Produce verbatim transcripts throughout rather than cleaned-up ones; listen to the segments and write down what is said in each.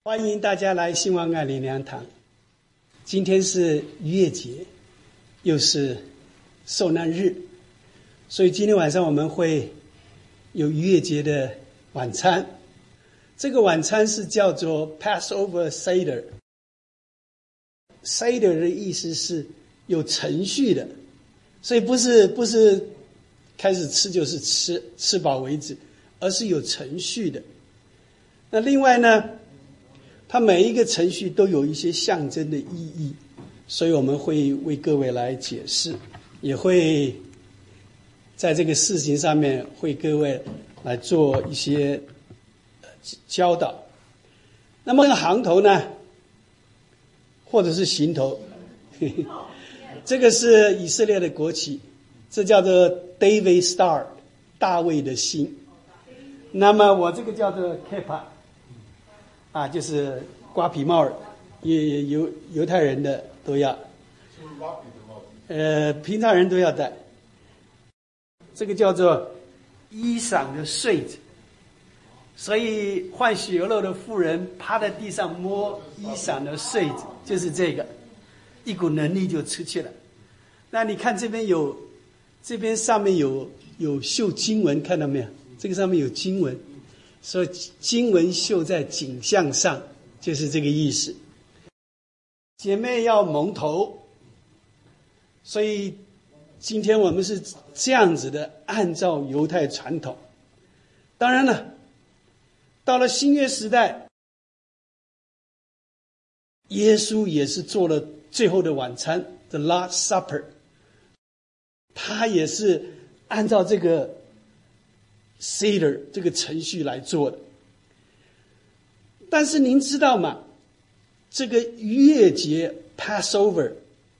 欢迎大家来兴旺爱灵粮堂。今天是逾越节，又是受难日，所以今天晚上我们会有逾越节的晚餐。这个晚餐是叫做 Passover Seder。Seder 的意思是有程序的，所以不是不是开始吃就是吃，吃饱为止，而是有程序的。那另外呢，它每一个程序都有一些象征的意义，所以我们会为各位来解释，也会在这个事情上面为各位来做一些教导。那么这个行头呢，或者是行头，呵呵，这个是以色列的国旗，这叫做 David Star， 大卫的星。那么我这个叫做 Kepa， 啊，就是瓜皮帽，也犹犹太人的都要，呃，平常人都要戴。这个叫做衣裳的穗子，所以换血肉的妇人趴在地上摸衣裳的穗子，就是这个，一股能力就出去了。那你看这边有，这边上面有有绣经文，看到没有？这个上面有经文，所以经文绣在颈项上，就是这个意思。姐妹要蒙头，所以今天我们是这样子的，按照犹太传统。当然了，到了新约时代，耶稣也是做了最后的晚餐 The Last Supper， 他也是按照这个 Seder 这个程序来做的。但是您知道吗？这个逾越节 Passover，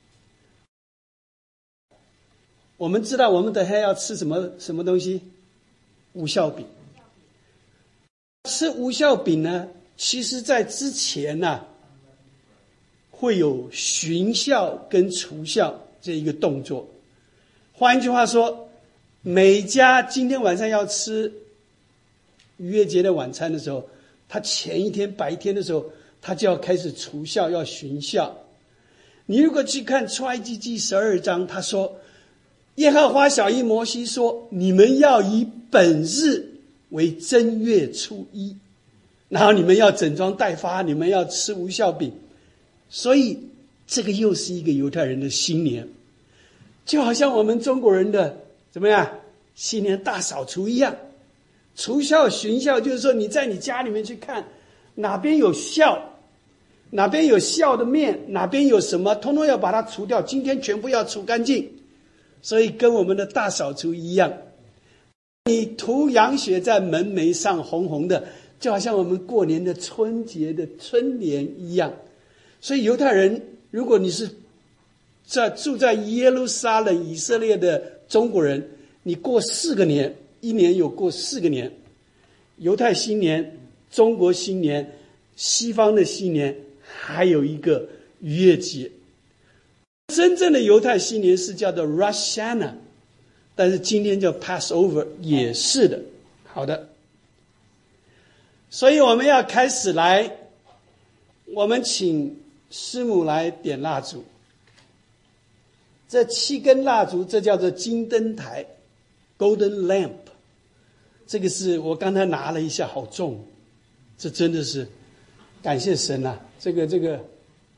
我们知道我们等下要吃什么什么东西？无酵饼。吃无酵饼呢，其实在之前呢、啊，会有巡酵跟除酵这一个动作。换一句话说，每家今天晚上要吃逾越节的晚餐的时候，他前一天白天的时候，他就要开始除酵，要巡酵。你如果去看出埃及记十二章，他说耶和华晓谕摩西说，你们要以本日为正月初一，然后你们要整装待发，你们要吃无酵饼。所以这个又是一个犹太人的新年，就好像我们中国人的怎么样新年大扫除一样。除酵巡酵就是说，你在你家里面去看哪边有酵，哪边有酵的面，哪边有什么，通通要把它除掉，今天全部要除干净。所以跟我们的大扫除一样，你涂羊血在门楣上红红的，就好像我们过年的春节的春联一样。所以犹太人，如果你是在住在耶路撒冷以色列的中国人，你过四个年，一年有过四个年，犹太新年、中国新年、西方的新年，还有一个逾越节。真正的犹太新年是叫做 Rosh Hashanah， 但是今天叫 Passover 也是的。好的，所以我们要开始来，我们请师母来点蜡烛。这七根蜡烛，这叫做金灯台 Golden Lamp。 这个是我刚才拿了一下，好重，这真的是感谢神啊！这个这个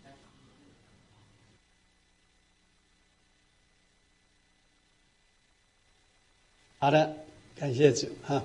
好的，感谢主哈。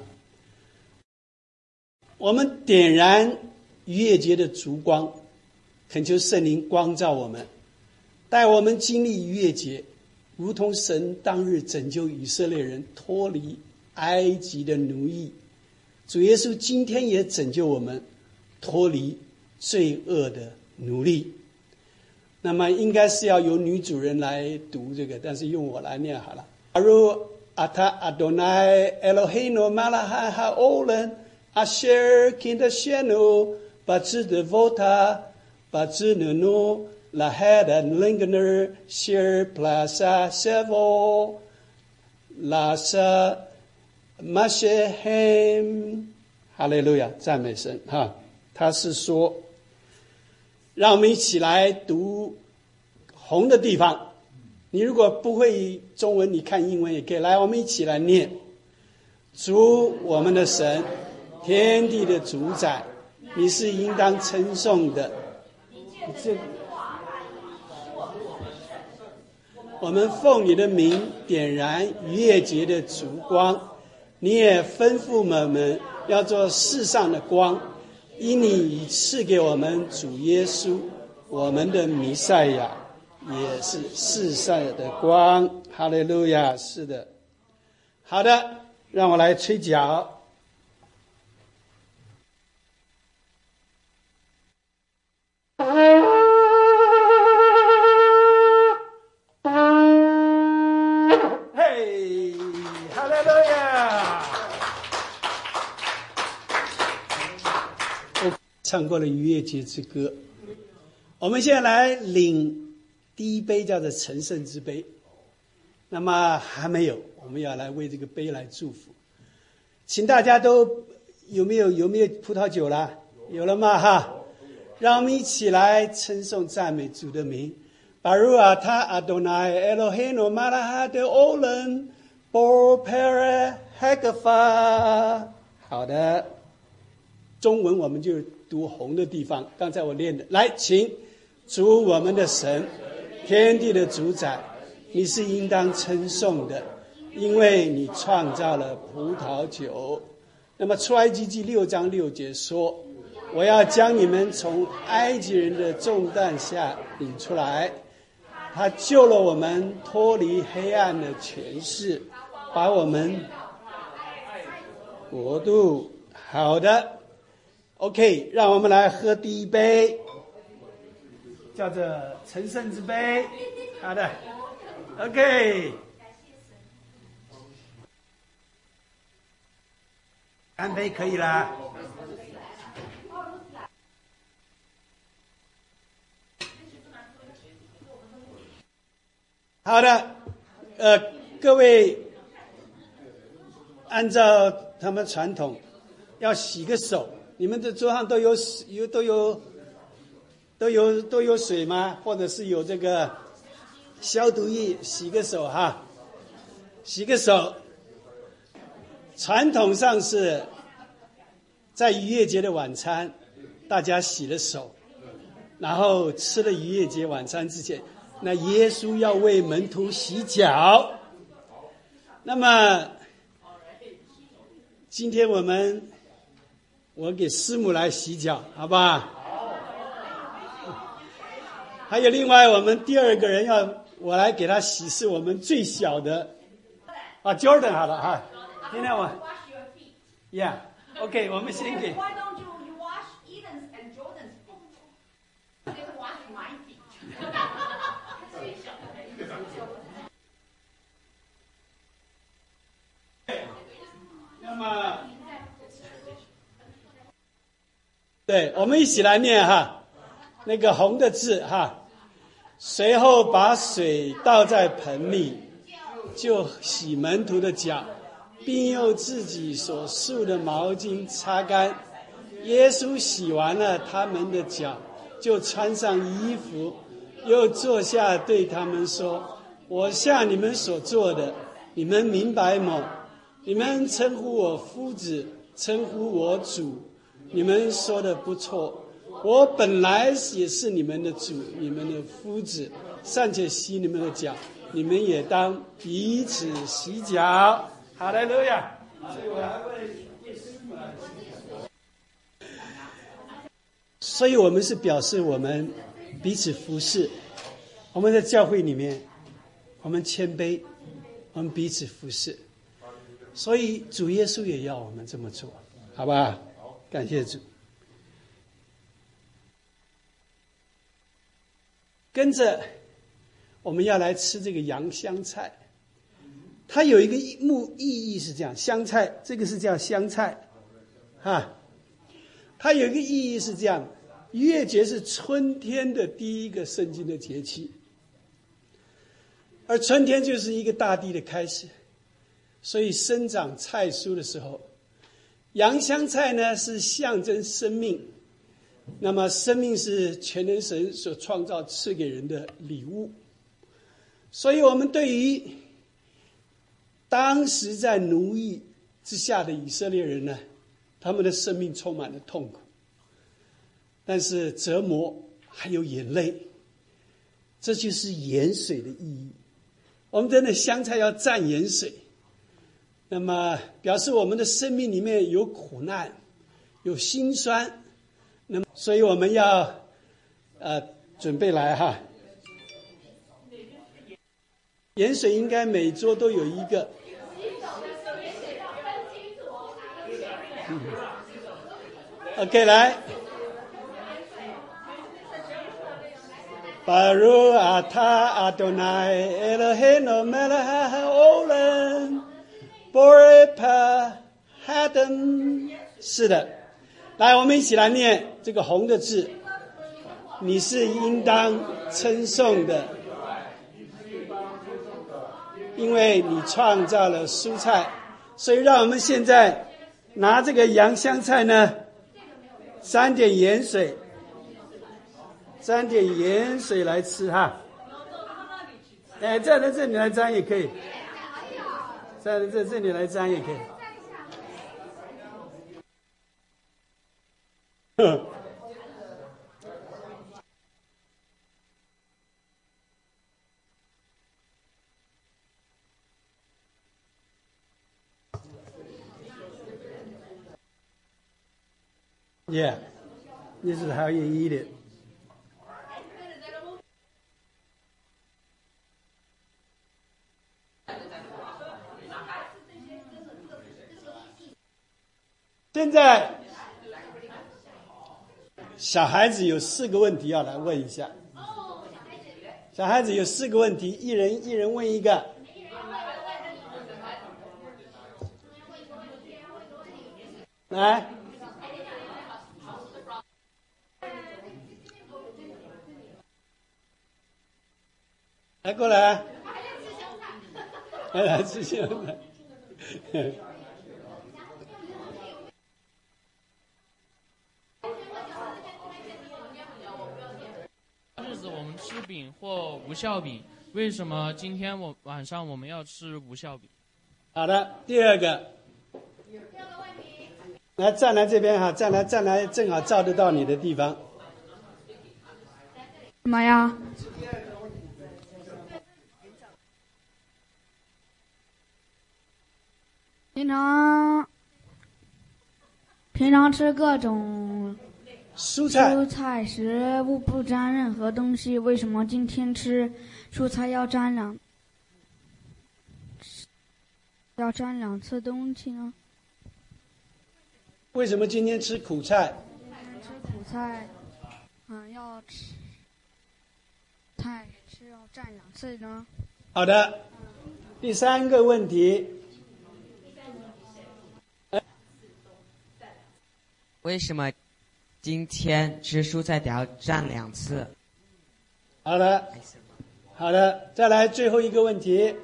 我们点燃逾越节的烛光，恳求圣灵光照我们，带我们经历逾越节，如同神当日拯救以色列人脱离埃及的奴役。主耶稣今天也拯救我们脱离罪恶的奴隶。那么应该是要由女主人来读这个，但是用我来念好了。如Ata Adonai Eloheinu Malach haolam asher kidashenu b'tzedavota b'tzenunu lahad lingner shir plasa sevo lasa mashehem。 哈利路亚，赞美神哈！他是说让我们一起来读红的地方。你如果不会中文，你看英文也可以。来，我们一起来念：主我们的神，天地的主宰，你是应当称颂的。这我们奉你的名点燃逾越节的烛光，你也吩咐我们要做世上的光，因你已赐给我们主耶稣，我们的弥赛亚，也是世上的光。哈利路亚！是的，好的，让我来吹角。嘿，哈利路亚！我唱过了逾越节之歌，我们现在来领第一杯，叫做成圣之杯。那么还没有，我们要来为这个杯来祝福。请大家都有没有有没有葡萄酒啦？有了吗？哈，让我们一起来称颂赞美主的名。Baruch atah Adonai Eloheinu melech haolam bo pere hagapha。好的，中文我们就读红的地方。刚才我念的，来，请。主我们的神，天地的主宰，你是应当称颂的，因为你创造了葡萄酒。那么出埃及记六章六节说，我要将你们从埃及人的重担下领出来，他救了我们脱离黑暗的权势，把我们国度。好的 OK， 让我们来喝第一杯，叫做成圣之杯。好的 OK， 干杯可以啦。好的，呃，各位按照他们传统要洗个手，你们的桌上都有有都有都有都有水吗？或者是有这个消毒液，洗个手哈，洗个手。传统上是在逾越节的晚餐，大家洗了手，然后吃了逾越节晚餐之前，那耶稣要为门徒洗脚。那么今天我们我给师母来洗脚，好吧？还有另外我们第二个人要我来给他洗，是我们最小的啊 Jordan 好了哈。今天我 Yeah OK 我们先给 Why don't you, you wash Eden's and Jordan's feet? They wash my feet. 那么对，我们一起来念哈，那个红的字哈。随后把水倒在盆里，就洗门徒的脚，并用自己所束的毛巾擦干。耶稣洗完了他们的脚，就穿上衣服，又坐下对他们说：我向你们所做的，你们明白吗？你们称呼我夫子，称呼我主，你们说的不错。我本来也是你们的主，你们的夫子，尚且洗你们的脚，你们也当彼此洗脚。哈利路亚！所以我还为为师母来洗脚。所以我们是表示我们彼此服侍。我们在教会里面，我们谦卑，我们彼此服侍。所以主耶稣也要我们这么做，好吧？感谢主。跟着我们要来吃这个洋香菜，它有一个目意义是这样，香菜这个是叫香菜啊，它有一个意义是这样，逾越节是春天的第一个圣经的节气，而春天就是一个大地的开始，所以生长菜蔬的时候，洋香菜呢是象征生命， 那么生命是全能神所创造赐给人的礼物，所以我们对于当时在奴役之下的以色列人呢，他们的生命充满了痛苦，但是折磨还有眼泪，这就是盐水的意义。我们真的香菜要蘸盐水，那么表示我们的生命里面有苦难，有辛酸，那么所以我们要呃准备来哈。盐水应该每桌都有一个。嗯、OK， 来。Baru atah Adonai Eloheinu melech haolam borei pahadam。是的，来，我们一起来念这个红的字。你是应当称颂的，因为你创造了蔬菜。所以让我们现在拿这个洋香菜呢，沾点盐水。沾点盐水来吃哈，哎，站在这里来沾也可以，站在这这里来沾也可以。Yeah, this is how you eat it.现在小孩子有四个问题要来问一下。小孩子有四个问题，一人一人问一个。来，来过来，来来吃香菜。 日子我们吃饼或无酵饼，为什么今天我晚上我们要吃无酵饼？ 好的，第二个，来站来这边哈，站来站来，正好照得到你的地方。 什么呀？平常平常吃各种蔬菜蔬菜食物不沾任何东西，为什么今天吃蔬菜要沾两要沾两次东西呢？ 为什么今天吃苦菜？ 吃苦菜，嗯，要吃菜是要蘸两次呢？ 好的，第三个问题。 为什么今天吃蔬菜得要蘸两次？ 好的，好的，再来最后一个问题。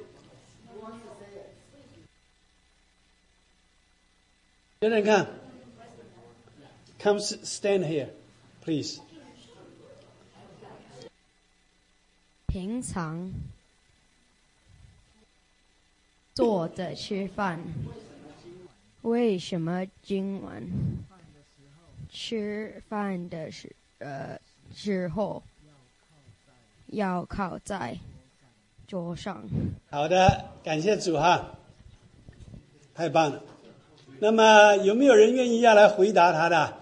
想想看 ，Come stand here, please. 平常坐着吃饭，为什么今晚吃饭的时呃时候要靠在桌上？ 好的，感谢主哈，太棒了。那么有没有人愿意要来回答他的？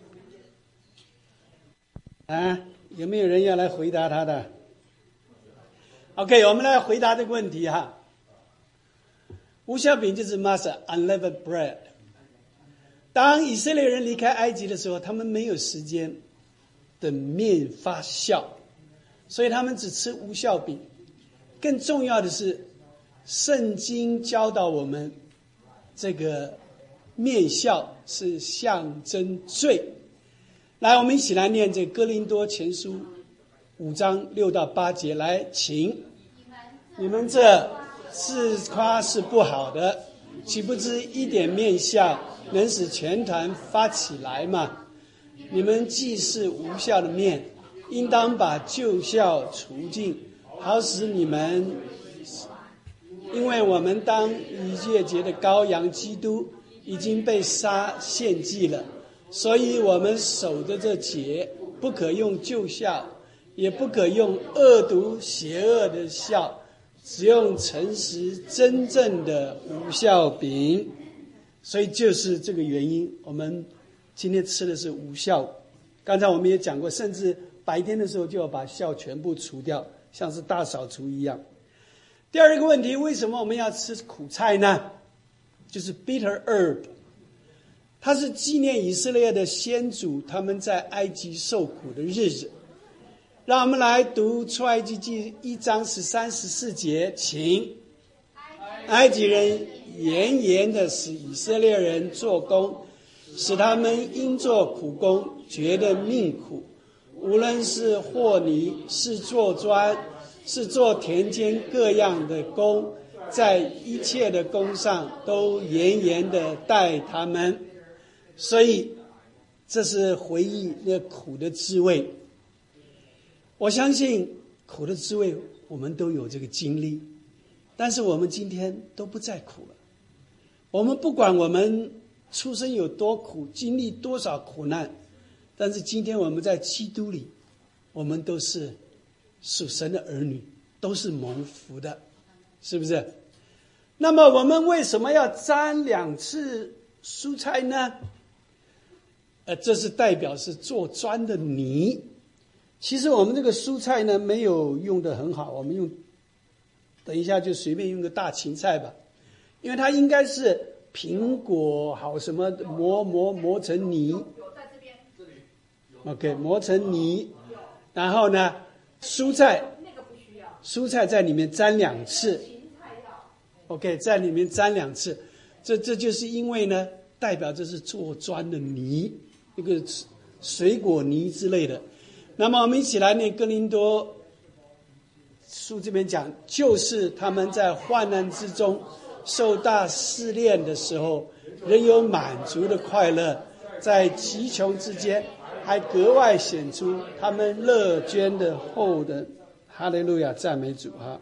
啊，有没有人要来回答他的 ？OK， 我们来回答这个问题哈。无酵饼就是 masa unleavened bread。当以色列人离开埃及的时候，他们没有时间等面发酵，所以他们只吃无酵饼。更重要的是，圣经教导我们，这个面酵是象征罪。来，我们一起来念这个哥林多前书五章六到八节。来，请你们这自夸是不好的，岂不知一点面酵能使全团发起来吗？ 你们既是无效的面，应当把旧酵除尽，好使你们，因为我们当逾越节的羔羊基督已经被杀献祭了，所以我们守着这节，不可用旧酵，也不可用恶毒邪恶的酵，只用诚实真正的无酵饼。所以就是这个原因，我们今天吃的是无酵。刚才我们也讲过，甚至白天的时候就要把酵全部除掉，像是大扫除一样。第二个问题，为什么我们要吃苦菜呢？就是 bitter herb， 它是纪念以色列的先祖他们在埃及受苦的日子。让我们来读出埃及记一章十三十四节，请。埃及人严严的使以色列人做工，使他们因做苦工觉得命苦，无论是和泥，是做砖，是做田间各样的工，在一切的工上都严严的待他们。所以这是回忆那苦的滋味。我相信苦的滋味我们都有这个经历，但是我们今天都不再苦了。我们不管我们出生有多苦，经历多少苦难，但是今天我们在基督里，我们都是属神的儿女，都是蒙福的，是不是？那么我们为什么要沾两次蔬菜呢？呃，这是代表是做砖的泥。其实我们这个蔬菜呢，没有用得很好，我们用，等一下就随便用个大芹菜吧，因为它应该是苹果好什么磨磨磨成泥。 有在这边。 OK， 磨成泥，然后呢，蔬菜那个不需要。 蔬菜在里面沾两次。 芹菜要。 OK， 在里面沾两次，这这就是因为呢，代表这是做砖的泥，一个水果泥之类的。那么我们一起来念哥林多书这边讲，就是他们在患难之中受大试炼的时候，仍有满足的快乐，在极穷之间还格外显出他们乐捐的厚的。哈利路亚，赞美主哈！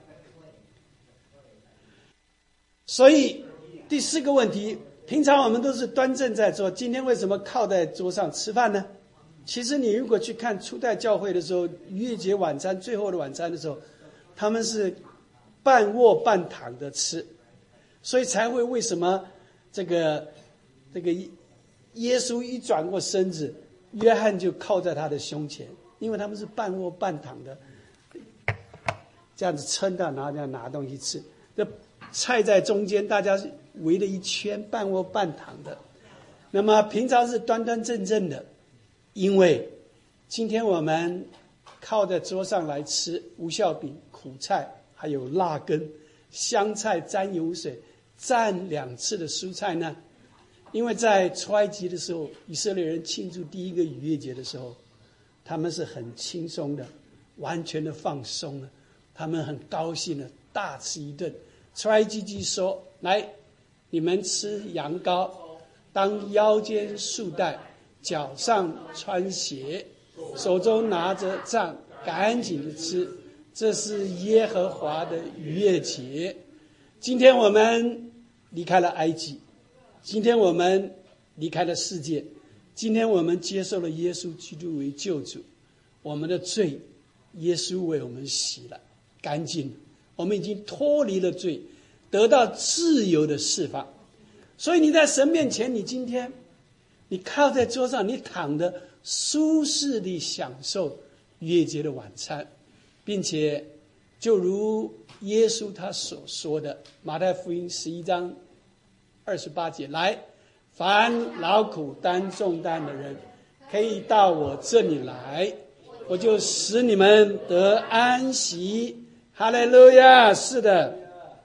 所以第四个问题，平常我们都是端正在桌，今天为什么靠在桌上吃饭呢？其实你如果去看初代教会的时候，逾越节晚餐最后的晚餐的时候，他们是半卧半躺的吃，所以才会为什么这个这个耶稣一转过身子，约翰就靠在他的胸前，因为他们是半卧半躺的，这样子撑到，然后这样拿东西吃。这菜在中间，大家围了一圈，半卧半躺的。那么平常是端端正正的，因为今天我们靠在桌上来吃无酵饼、苦菜，还有辣根、香菜沾油水蘸两次的蔬菜呢。因为在出埃及的时候，以色列人庆祝第一个逾越节的时候，他们是很轻松的，完全的放松了，他们很高兴的大吃一顿。出埃及记说：“来，你们吃羊羔，当腰间束带，脚上穿鞋，手中拿着杖，赶紧的吃，这是耶和华的逾越节。”今天我们离开了埃及，今天我们离开了世界，今天我们接受了耶稣基督为救主，我们的罪耶稣为我们洗了干净，我们已经脱离了罪，得到自由的释放。所以你在神面前，你今天你靠在桌上，你躺着舒适地享受逾越节的晚餐，并且就如耶稣他所说的，马太福音十一章二十八节，来，凡劳苦担重担的人，可以到我这里来，我就使你们得安息。哈利路亚！是的。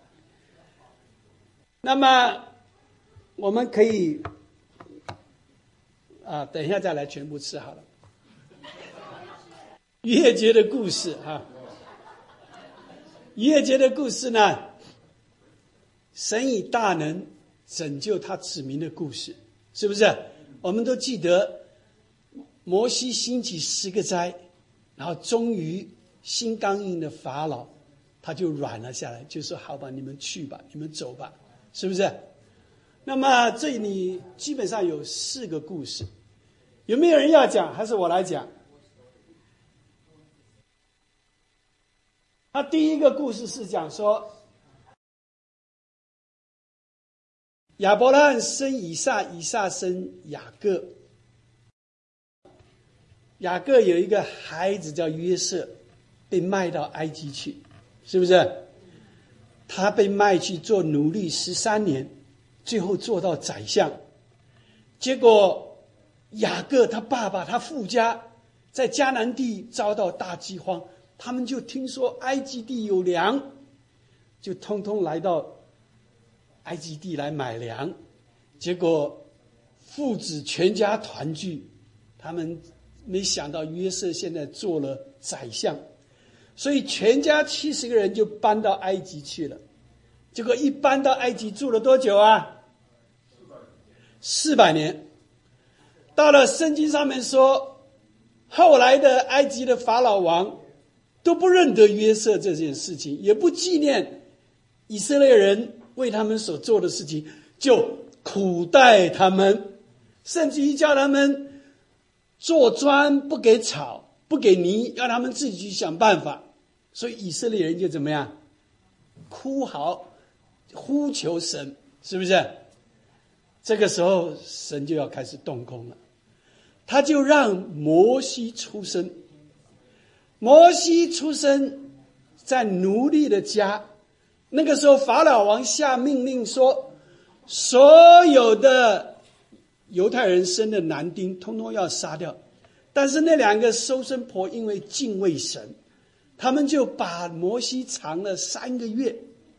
那么我们可以啊，等一下再来全部吃好了。逾越节的故事哈，逾越节的故事呢，神以大能拯救他子民的故事，是不是？我们都记得摩西兴起十个灾，然后终于心刚硬的法老他就软了下来，就说好吧，你们去吧，你们走吧，是不是？那么这里基本上有四个故事，有没有人要讲？还是我来讲？他第一个故事是讲说，亚伯拉罕生以撒，以撒生雅各。雅各有一个孩子叫约瑟，被卖到埃及去，是不是？他被卖去做奴隶十三年，最后做到宰相。结果雅各他爸爸他父家在迦南地遭到大饥荒，他们就听说埃及地有粮，就通通来到埃及地来买粮。结果父子全家团聚，他们没想到约瑟现在做了宰相，所以全家七十个人就搬到埃及去了。结果一搬到埃及住了多久啊？四百年。到了圣经上面说，后来的埃及的法老王都不认得约瑟这件事情，也不纪念以色列人为他们所做的事情，就苦待他们，甚至于叫他们做砖不给草，不给泥，让他们自己去想办法。所以以色列人就怎么样？哭嚎呼求神，是不是？这个时候神就要开始动工了，他就让摩西出生。摩西出生在奴隶的家，那个时候法老王下命令说，所有的犹太人生的男丁通通要杀掉。但是那两个收生婆因为敬畏神，他们就把摩西藏了三个月，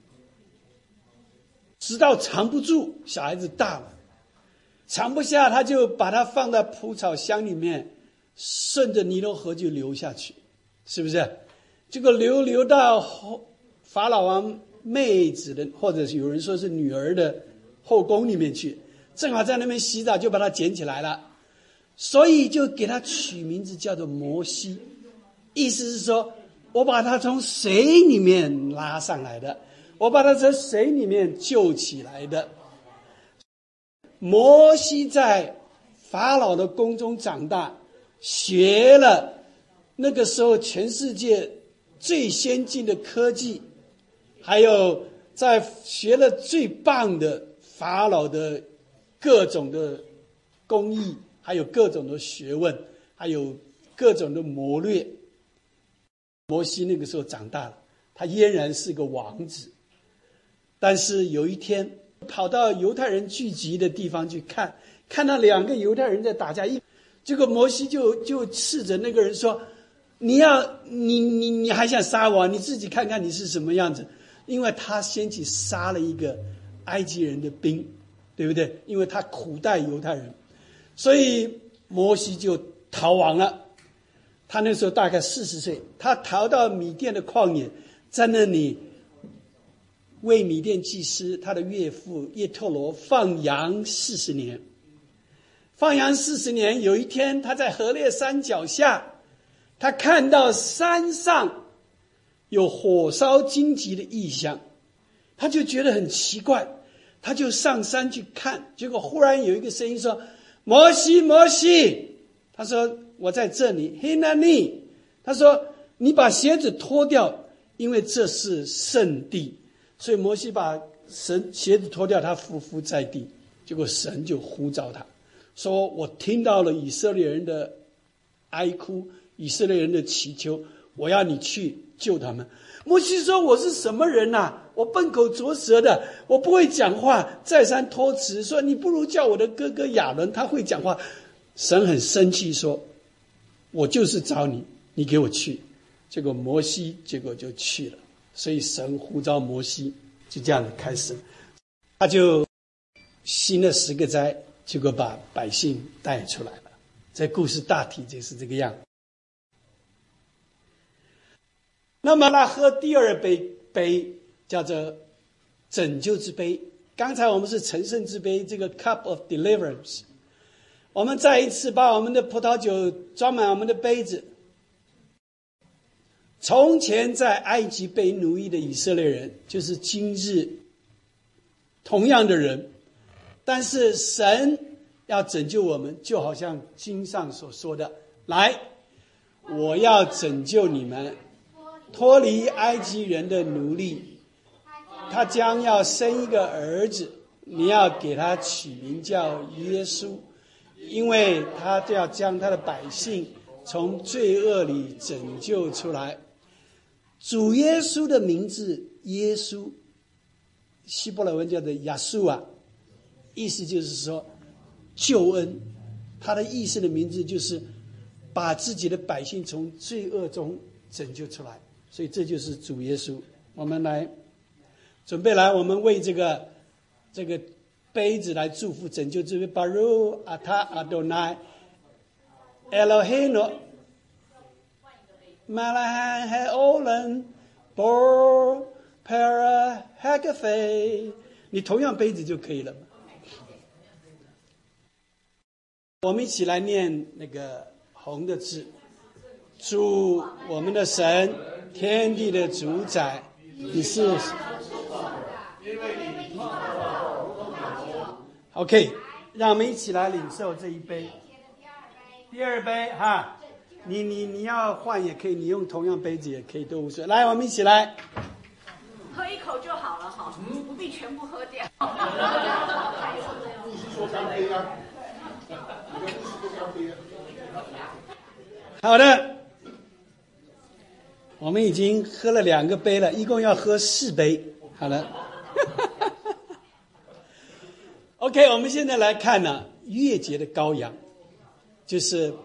直到藏不住，小孩子大了，藏不下，他就把它放在蒲草箱里面，顺着尼罗河就流下去，是不是？这个流流到法老王妹子的，或者有人说是女儿的后宫里面去，正好在那边洗澡，就把它捡起来了，所以就给他取名字叫做摩西，意思是说我把他从水里面拉上来的，我把他从水里面救起来的。摩西在法老的宫中长大，学了那个时候全世界最先进的科技，还有在学了最棒的法老的各种的工艺，还有各种的学问，还有各种的谋略。摩西那个时候长大了，他俨然是个王子。但是有一天跑到犹太人聚集的地方去看，看到两个犹太人在打架，一结果摩西就就斥责那个人说，你要你你你还想杀我？你自己看看你是什么样子。因为他先去杀了一个埃及人的兵，对不对？因为他苦待犹太人，所以摩西就逃亡了。他那时候大概四十岁，他逃到米甸的旷野，在那里为米甸祭司他的岳父叶忒罗放羊四十年。放羊四十年，有一天他在河烈山脚下，他看到山上有火烧荆棘的异象，他就觉得很奇怪，他就上山去看，结果忽然有一个声音说，摩西摩西，他说我在这里，黑那尼，他说你把鞋子脱掉，因为这是圣地。所以摩西把神鞋子脱掉，他匍匐在地，结果神就呼召他说，我听到了以色列人的哀哭，以色列人的祈求，我要你去救他们。摩西说，我是什么人啊？我笨口拙舌的，我不会讲话，再三托辞说，你不如叫我的哥哥亚伦，他会讲话。神很生气说，我就是找你，你给我去。结果摩西结果就去了，所以神呼召摩西，就这样的开始，他就行了十个灾，结果把百姓带出来了。这故事大体就是这个样。那么他喝第二杯杯叫做拯救之杯，刚才我们是成圣之杯，这个 cup of deliverance。 我们再一次把我们的葡萄酒装满我们的杯子。从前在埃及被奴役的以色列人，就是今日同样的人，但是神要拯救我们，就好像经上所说的，来，我要拯救你们，脱离埃及人的奴隶。他将要生一个儿子，你要给他起名叫耶稣，因为他要将他的百姓从罪恶里拯救出来。主耶稣的名字耶稣，希伯来文叫做亚述啊，意思就是说救恩。他的意思的名字就是把自己的百姓从罪恶中拯救出来，所以这就是主耶稣。我们来准备来，我们为这个这个杯子来祝福拯救这位巴鲁阿塔阿多奈 Elohim马拉罕海欧人波帕拉哈格菲，你同样杯子就可以了。我们一起来念那个红的字。主我们的神，天地的主宰，你是 OK， 让我们一起来领受这一杯。第二杯哈，你你你要换也可以，你用同样杯子也可以，都无所谓。来，我们一起来， 喝一口就好了哈，不必全部喝掉。 好的，我们已经喝了两个杯了，一共要喝四杯。好了，OK， 我们现在来看呢，逾越节的羔羊，就是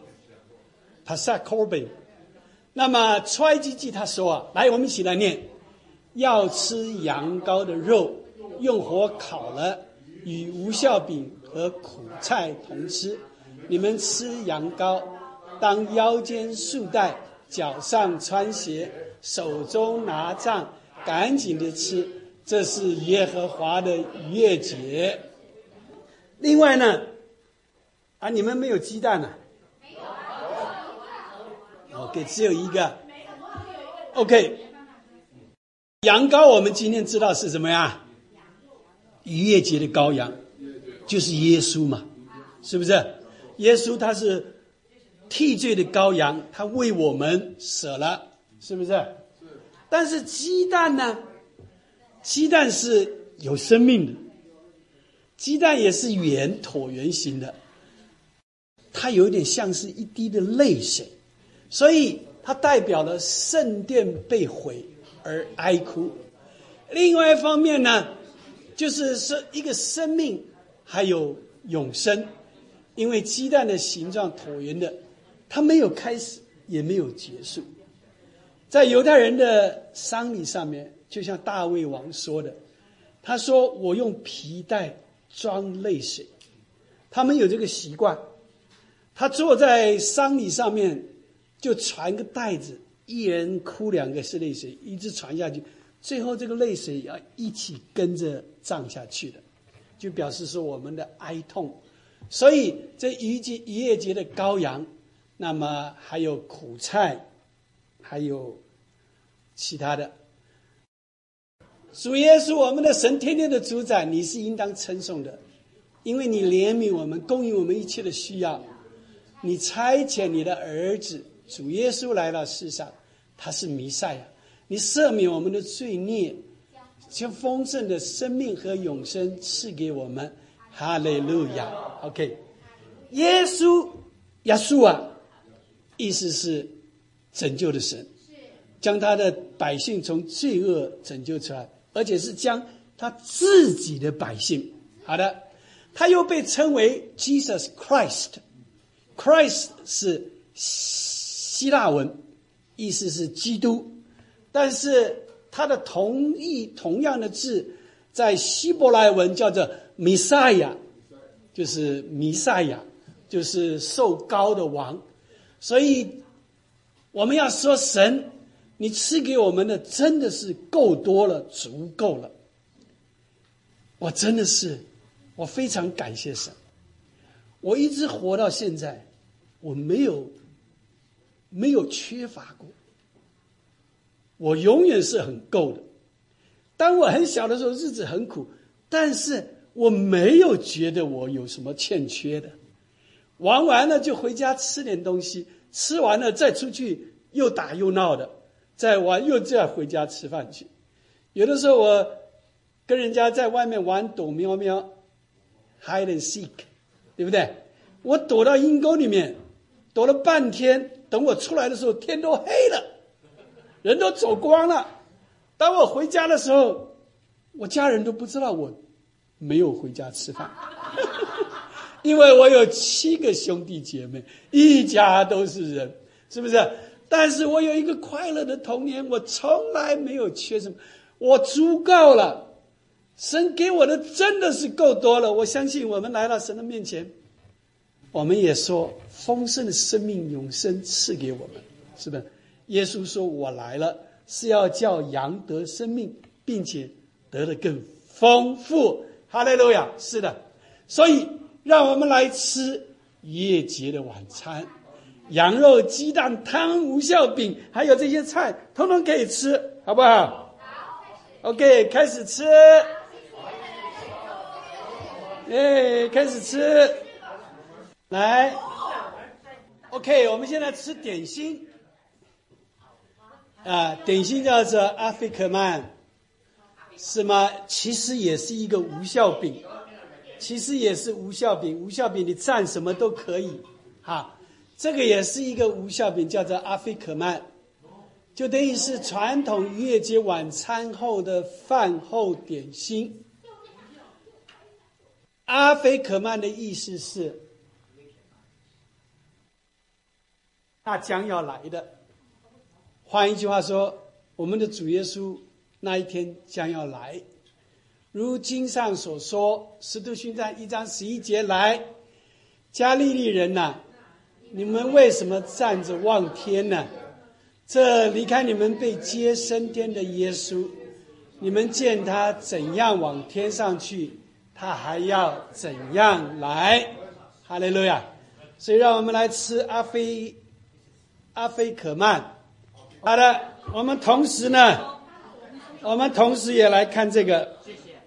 Pasach Korban。那么出埃及记他说啊，来，我们一起来念：要吃羊羔的肉，用火烤了，与无酵饼和苦菜同吃。你们吃羊羔，当腰间束带，脚上穿鞋，手中拿杖，赶紧的吃，这是耶和华的逾越节。另外呢，啊，你们没有鸡蛋啊？没有。OK， 只有一个。OK， 羊羔我们今天知道是什么呀？逾越节的羔羊，就是耶稣嘛，是不是？耶稣他是替罪的羔羊，他为我们舍了，是不是？但是鸡蛋呢？鸡蛋是有生命的，鸡蛋也是圆椭圆形的，它有点像是一滴的泪水，所以它代表了圣殿被毁而哀哭。另外一方面呢，就是是一个生命还有永生，因为鸡蛋的形状椭圆的，它没有开始也没有结束。在犹太人的丧礼上面，就像大卫王说的，他说我用皮带装泪水。他们有这个习惯，他坐在丧礼上面就传个袋子，一人哭两个是泪水，一直传下去，最后这个泪水要一起跟着葬下去的，就表示说我们的哀痛。所以这逾节逾越节的羔羊，那么还有苦菜，还有其他的。主耶稣我们的神，天天的主宰，你是应当称颂的，因为你怜悯我们，供应我们一切的需要。你差遣你的儿子主耶稣来到世上，他是弥赛亚，你赦免我们的罪孽，将丰盛的生命和永生赐给我们。哈利路亚。 OK， 耶稣耶稣啊，意思是拯救的神，将他的百姓从罪恶拯救出来，而且是将他自己的百姓。好的，他又被称为 Jesus Christ， Christ 是希腊文，意思是基督，但是他的同义同样的字在希伯来文叫做弥赛亚，就是弥赛亚，就是受膏的王。所以我们要说，神你赐给我们的真的是够多了，足够了。我真的是我非常感谢神， 我一直活到现在，我没有没有缺乏过，我永远是很够的。当我很小的时候，日子很苦，但是我没有觉得我有什么欠缺的。玩完了就回家吃点东西，吃完了再出去又打又闹的，再玩又再回家吃饭去。有的时候我跟人家在外面玩躲喵喵 hide and seek， 对不对？我躲到阴沟里面躲了半天，等我出来的时候天都黑了，人都走光了。当我回家的时候，我家人都不知道我没有回家吃饭因为我有七个兄弟姐妹，一家都是人，是不是？但是我有一个快乐的童年，我从来没有缺什么，我足够了。神给我的真的是够多了。我相信我们来到神的面前，我们也说丰盛的生命永生赐给我们，是不是？耶稣说我来了是要叫羊得生命，并且得的更丰富。哈利路亚！是的，所以让我们来吃逾越节的晚餐，羊肉、鸡蛋、汤、无酵饼，还有这些菜通通可以吃，好不好？ OK， 开始吃。哎，开始吃。来 OK， 我们现在吃点心啊，点心叫做阿菲克曼，是吗？其实也是一个无酵饼，其实也是无酵饼。无酵饼你蘸什么都可以，哈，这个也是一个无酵饼，叫做阿菲克曼，就等于是传统逾越节晚餐后的饭后点心。阿菲克曼的意思是那将要来的。换一句话说，我们的主耶稣那一天将要来。如经上所说，使徒行传一章十一节，来，加利利人呐、啊，你们为什么站着望天呢？这离开你们被接升天的耶稣，你们见他怎样往天上去，他还要怎样来。哈利路亚！所以让我们来吃阿菲阿菲可曼。好的，我们同时呢，我们同时也来看这个。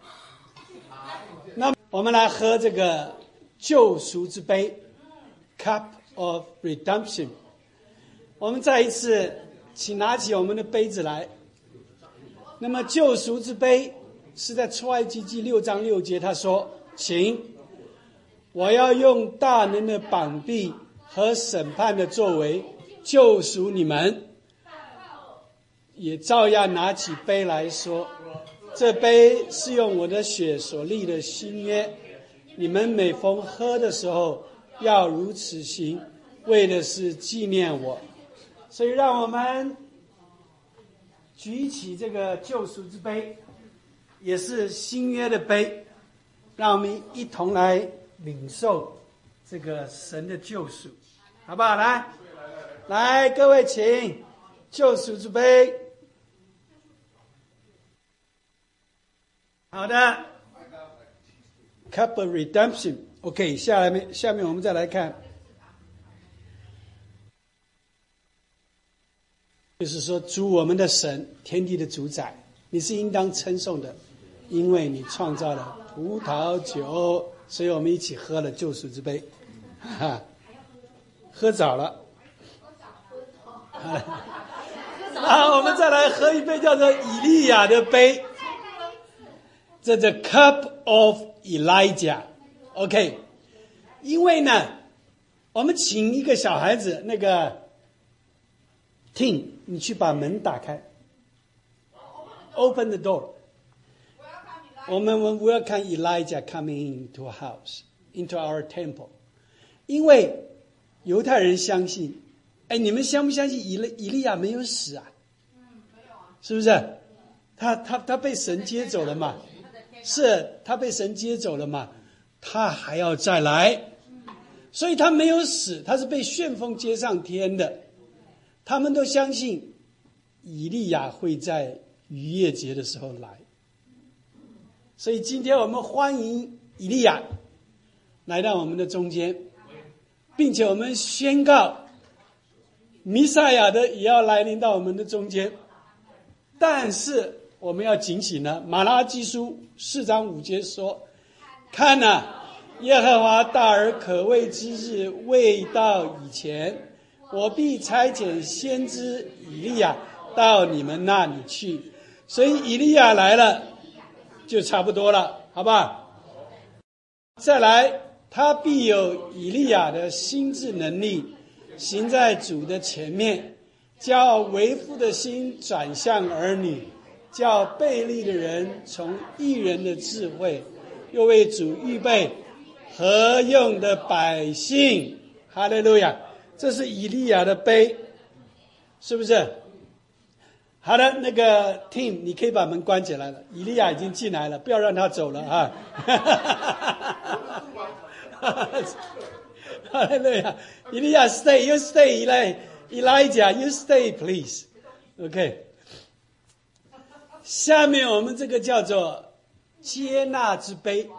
那我们来喝这个救赎之杯 ，Cup of Redemption。我们再一次，请拿起我们的杯子来。那么救赎之杯是在出埃及记六章六节，他说：“请，我要用大能的膀臂和审判的作为救赎你们。”也照样拿起杯来说：“这杯是用我的血所立的新约，你们每逢喝的时候要如此行，为的是纪念我。”所以让我们举起这个救赎之杯，也是新约的杯，让我们一同来领受这个神的救赎，好不好？来，来，各位请救赎之杯。好的 ，Cup of Redemption。OK， 下来面下面我们再来看，就是说主我们的神，天地的主宰，你是应当称颂的，因为你创造了葡萄酒，所以我们一起喝了救赎之杯，哈哈，喝早了。好，我们再来喝一杯叫做以利亚的杯。这是 Cup of Elijah，OK， 因为呢，我们请一个小孩子，那个 Tim， 你去把门打开 ，Open the door。我们 welcome Elijah coming into our house, into our temple。因为犹太人相信，哎，你们相不相信以利以利亚没有死啊？嗯，没有啊，是不是？他他他被神接走了嘛？是他被神接走了嘛？他还要再来，所以他没有死，他是被旋风接上天的。他们都相信以利亚会在逾越节的时候来，所以今天我们欢迎以利亚来到我们的中间。 并且我们宣告弥赛亚的也要来临到我们的中间。但是我们要警醒了，马拉基书四章五节说，看哪，耶和华大而可畏之日未到以前，我必差遣先知以利亚到你们那里去。所以以利亚来了就差不多了，好吧？再来，他必有以利亚的心智能力，行在主的前面，叫为父的心转向儿女，叫悖逆的人从义人的智慧，又为主预备合用的百姓。哈利路亚！这是以利亚的碑，是不是？好的，那个 Tim， 你可以把门关起来了。以利亚已经进来了，不要让他走了啊！哈利路亚！以利亚 stay， you stay， Elijah you stay please。OK。下面我们这个叫做接纳之杯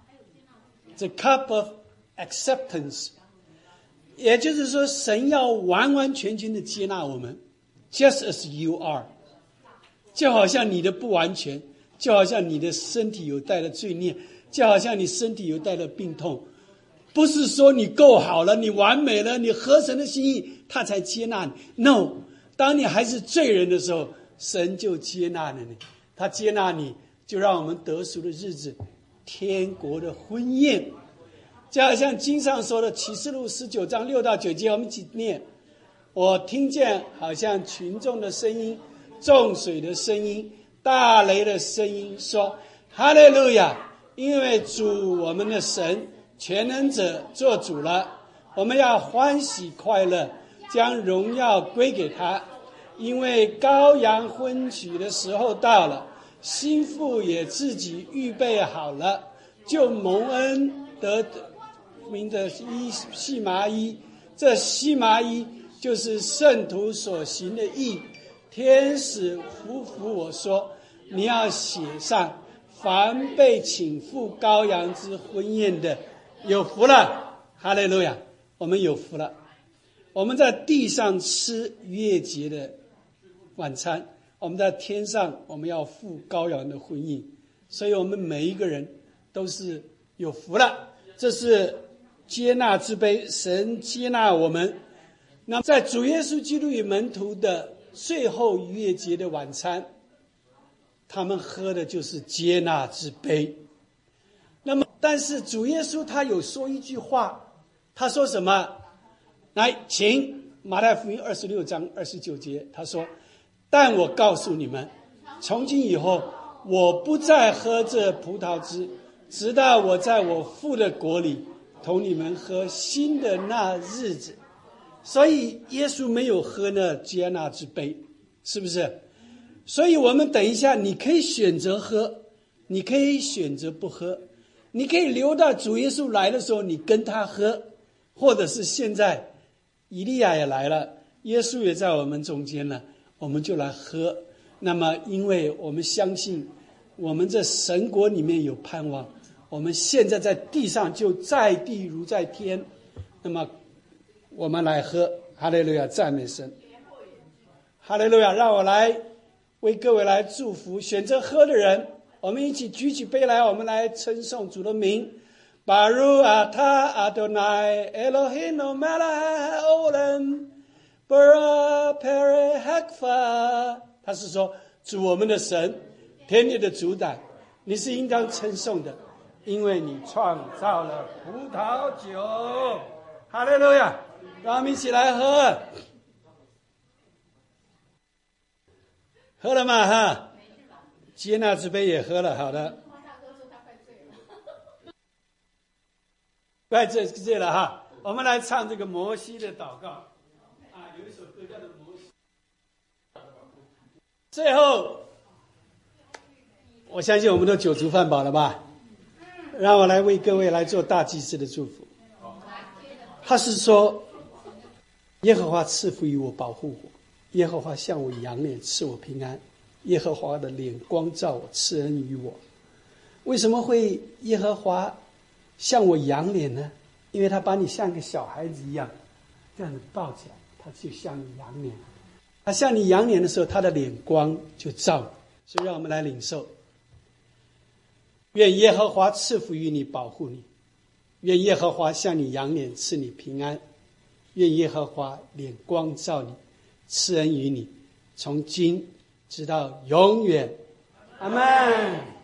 ，the cup of acceptance， 也就是说，神要完完全全的接纳我们 ，just as you are。就好像你的不完全，就好像你的身体有带了罪孽，就好像你身体有带了病痛，不是说你够好了，你完美了，你合神的心意，他才接纳你。No， 当你还是罪人的时候，神就接纳了你。他接纳你，就让我们得赎的日子，天国的婚宴，就好像经上说的启示录十九章六到九节，我们一起念。我听见好像群众的声音，众水的声音，大雷的声音，说哈利路亚，因为主我们的神全能者做主了，我们要欢喜快乐，将荣耀归给他，因为羔羊婚娶的时候到了，新妇也自己预备好了，就蒙恩得名的衣细麻衣，这细麻衣就是圣徒所行的义。天使匍匐我说，你要写上，凡被请赴羔羊之婚宴的，有福了。哈利路亚！我们有福了。我们在地上吃逾越节的晚餐，我们在天上我们要赴羔羊的婚宴，所以我们每一个人都是有福了。这是接纳之杯，神接纳我们。那么在主耶稣基督与门徒的最后逾越节的晚餐，他们喝的就是接纳之杯。那么但是主耶稣他有说一句话，他说什么？来，请马太福音二十六章二十九节，他说，但我告诉你们，从今以后我不再喝这葡萄汁，直到我在我父的国里同你们喝新的那日子。所以耶稣没有喝那接纳之杯，是不是？所以我们等一下，你可以选择喝，你可以选择不喝，你可以留到主耶稣来的时候你跟他喝，或者是现在以利亚也来了，耶稣也在我们中间了，我们就来喝。那么因为我们相信我们这神国里面有盼望，我们现在在地上就在地如在天，那么我们来喝。哈利路亚，赞美神。哈利路亚，让我来为各位来祝福选择喝的人，我们一起举起杯来，我们来称颂主的名。Baruch atah Adonai Eloheinu melech haolam bara pere hakfa。他是说，主我们的神，天地的主宰，你是应当称颂的，因为你创造了葡萄酒。哈利路亚，让我们一起来喝。喝了吗？哈，接纳之杯也喝了，好的。快醉醉了哈，我们来唱这个摩西的祷告啊，有一首歌叫做摩西。最后，我相信我们都酒足饭饱了吧？让我来为各位来做大祭司的祝福。他是说，耶和华赐福于我，保护我；耶和华向我扬脸，赐我平安；耶和华的脸光照我，赐恩于我。为什么会耶和华向我扬脸呢？ 因为他把你像个小孩子一样这样子抱起来，他就向你仰脸。他向你仰脸的时候，他的脸光就照你。所以让我们来领受，愿耶和华赐福于你，保护你，愿耶和华向你仰脸，赐你平安，愿耶和华脸光照你，赐恩于你，从今直到永远。阿们。